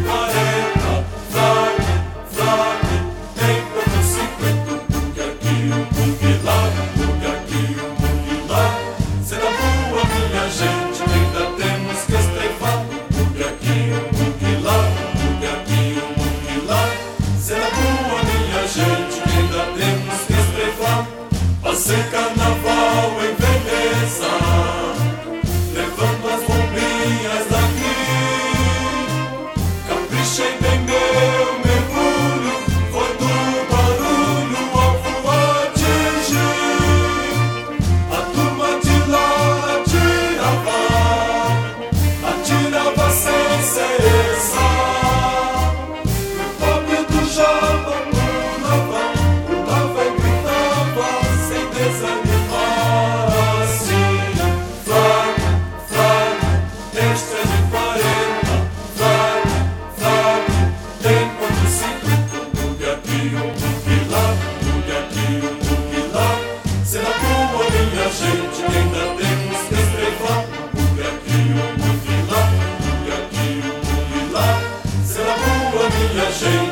40, fraque, tem quanto 50, bugue aqui, bugue lá, bugue aqui, bugue lá. Cena boa, minha gente, ainda temos que estrefar. Bugue aqui, bugue lá, bugue aqui, bugue lá. Cena boa, minha gente, ainda temos que estrefar. Passei carnaval em Veneza, levando as bombinhas daqui. Caprichei bem meu mergulho, foi do barulho ao voo atingir. A turma de lá atirava sem cessar. O pobre do Java pulava e gritava sem desanimar. Assim, fraque, este é de 40, fraque, tem quanto 50, bugue aqui, bugue lá, bugue aqui, bugue lá. Cena boa, minha gente, ainda temos que estrefar. Bugue aqui, bugue lá, bugue aqui, bugue lá. Cena boa, minha gente.